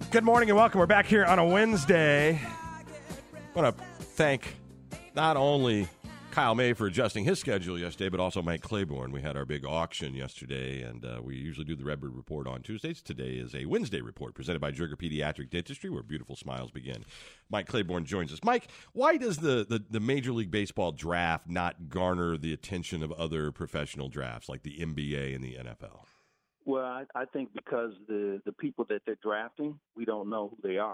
Good morning and welcome. We're back here on a Wednesday. I want to thank not only Kyle May for adjusting his schedule yesterday, but also Mike Claiborne. We had our big auction yesterday, and we usually do the Redbird Report on Tuesdays. Today is a Wednesday report presented by Jerger Pediatric Dentistry, where beautiful smiles begin. Mike Claiborne joins us. Mike, why does the Major League Baseball draft not garner the attention of other professional drafts like the NBA and the NFL? Well, I think because the people that they're drafting, we don't know who they are.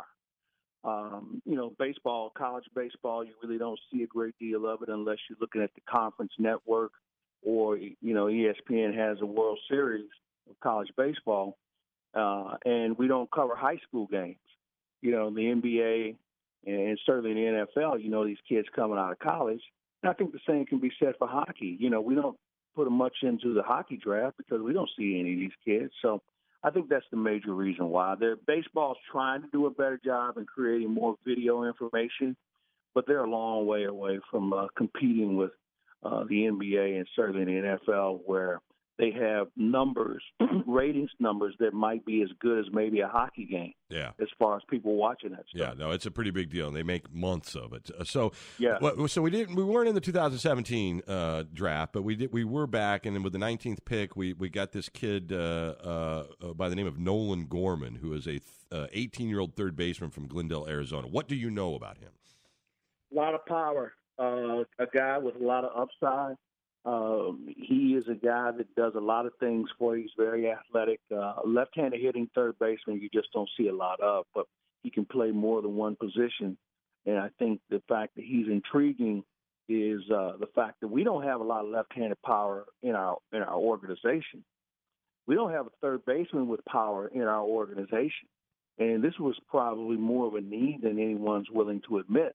Baseball, college baseball, you really don't see a great deal of it unless you're looking at the conference network or, ESPN has a World Series of college baseball, and we don't cover high school games. The NBA and certainly the NFL, these kids coming out of college. And I think the same can be said for hockey. We don't put much into the hockey draft because we don't see any of these kids. So I think that's the major reason why. Baseball's trying to do a better job in creating more video information, but they're a long way away from competing with the NBA and certainly the NFL, where they have numbers, ratings numbers that might be as good as maybe a hockey game. Yeah. As far as people watching that stuff. Yeah, no, it's a pretty big deal, and they make months of it. So we weren't in the 2017 draft, but we were back, and then with the 19th pick, we got this kid by the name of Nolan Gorman, who is a 18-year-old third baseman from Glendale, Arizona. What do you know about him? A lot of power, a guy with a lot of upside. He is a guy that does a lot of things for you. He's very athletic. Left-handed hitting third baseman you just don't see a lot of, but he can play more than one position. And I think the fact that he's intriguing is the fact that we don't have a lot of left-handed power in our organization. We don't have a third baseman with power in our organization. And this was probably more of a need than anyone's willing to admit.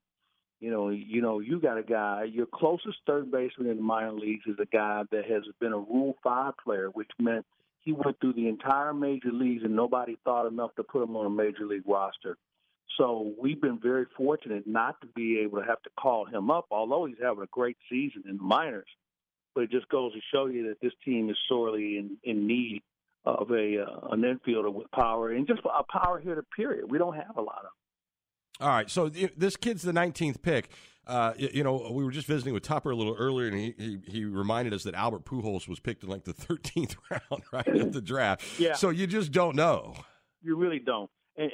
You got a guy, your closest third baseman in the minor leagues is a guy that has been a Rule 5 player, which meant he went through the entire major leagues and nobody thought enough to put him on a major league roster. So we've been very fortunate not to be able to have to call him up, although he's having a great season in the minors. But it just goes to show you that this team is sorely in need of an infielder with power and just a power hitter, period. We don't have a lot of them. All right, so this kid's the 19th pick. We were just visiting with Tupper a little earlier, and he reminded us that Albert Pujols was picked in like the 13th round, right, at the draft. Yeah. So you just don't know. You really don't. And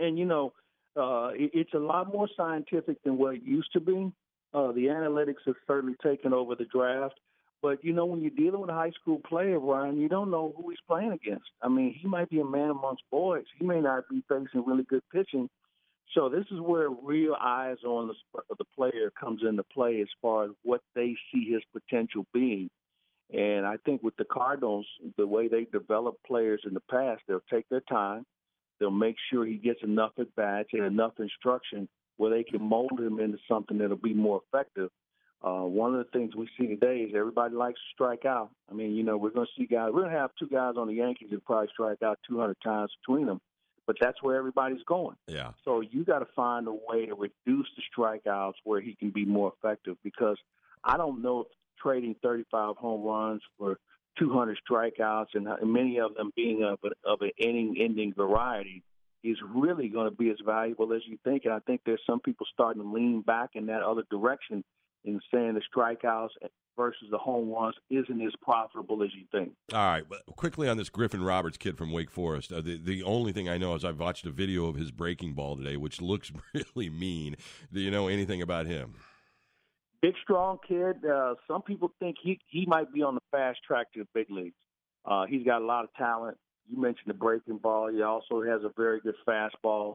it's a lot more scientific than what it used to be. The analytics have certainly taken over the draft. But, when you're dealing with a high school player, Ryan, you don't know who he's playing against. I mean, he might be a man amongst boys. He may not be facing really good pitching. So this is where real eyes on the player comes into play as far as what they see his potential being. And I think with the Cardinals, the way they develop players in the past, they'll take their time. They'll make sure he gets enough at-bats and enough instruction where they can mold him into something that'll be more effective. One of the things we see today is everybody likes to strike out. I mean, we're going to see guys. We're going to have two guys on the Yankees that probably strike out 200 times between them. But that's where everybody's going. Yeah. So you got to find a way to reduce the strikeouts where he can be more effective, because I don't know if trading 35 home runs for 200 strikeouts and many of them being of an inning-ending variety is really going to be as valuable as you think. And I think there's some people starting to lean back in that other direction in saying the strikeouts versus the home runs isn't as profitable as you think. All right. Quickly on this Griffin Roberts kid from Wake Forest, the only thing I know is I've watched a video of his breaking ball today, which looks really mean. Do you know anything about him? Big, strong kid. Some people think he might be on the fast track to the big leagues. He's got a lot of talent. You mentioned the breaking ball. He also has a very good fastball.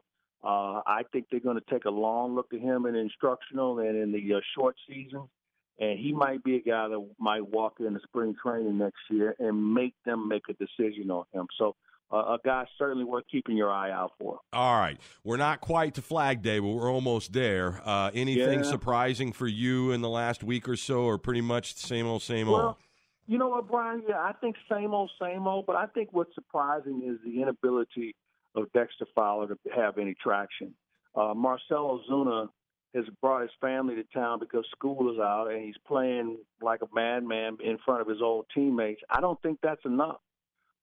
I think they're going to take a long look at him in instructional and in the short season. And he might be a guy that might walk into spring training next year and make them make a decision on him. So a guy certainly worth keeping your eye out for. All right. We're not quite to Flag Day, but we're almost there. Anything surprising for you in the last week or so, or pretty much the same old, same old? Well, you know what, Brian? Yeah, I think same old, but I think what's surprising is the inability of Dexter Fowler to have any traction. Marcell Ozuna has brought his family to town because school is out, and he's playing like a madman in front of his old teammates. I don't think that's enough.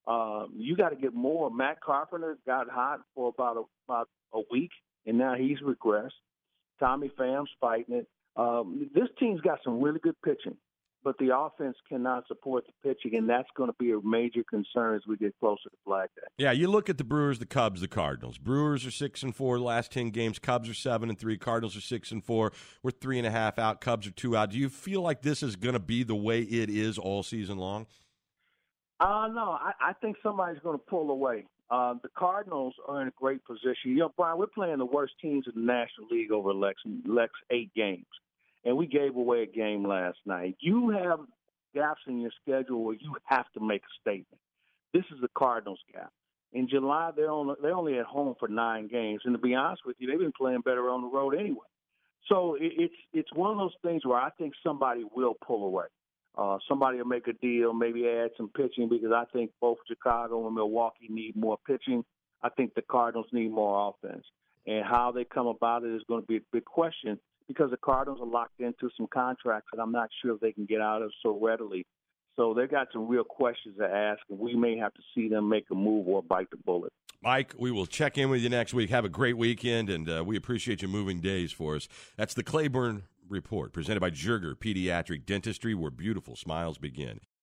You got to get more. Matt Carpenter got hot for about a week, and now he's regressed. Tommy Pham's fighting it. This team's got some really good pitching, but the offense cannot support the pitching, and that's going to be a major concern as we get closer to Flag Day. Yeah, you look at the Brewers, the Cubs, the Cardinals. Brewers are 6-4 the last 10 games. Cubs are 7-3. Cardinals are 6-4. We're 3.5 out. Cubs are 2 out. Do you feel like this is going to be the way it is all season long? No, I think somebody's going to pull away. The Cardinals are in a great position. Brian, we're playing the worst teams in the National League over the next 8 games, and we gave away a game last night. You have gaps in your schedule where you have to make a statement. This is the Cardinals' gap. In July, they're only at home for 9 games, and to be honest with you, they've been playing better on the road anyway. So it's one of those things where I think somebody will pull away. Somebody will make a deal, maybe add some pitching, because I think both Chicago and Milwaukee need more pitching. I think the Cardinals need more offense. And how they come about it is going to be a big question, because the Cardinals are locked into some contracts that I'm not sure if they can get out of so readily. So they've got some real questions to ask, and we may have to see them make a move or bite the bullet. Mike, we will check in with you next week. Have a great weekend, and we appreciate you moving days for us. That's the Claiborne Report, presented by Jerger Pediatric Dentistry, where beautiful smiles begin.